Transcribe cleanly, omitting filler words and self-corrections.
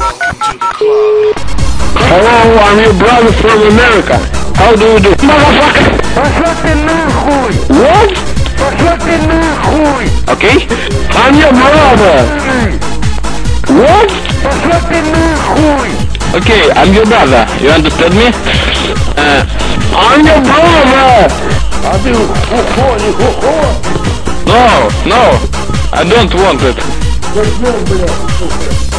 Hello, I'm your brother from America. How do you do? Motherfucker! Пошла ты нахуй! What? Пошла ты нахуй! Okay? I'm your brother! What? Пошла ты нахуй! Okay, I'm your brother. You understand me? I'm your brother! А ты хухо, не хухо? No, I don't want it. Зачем, блядь, сука?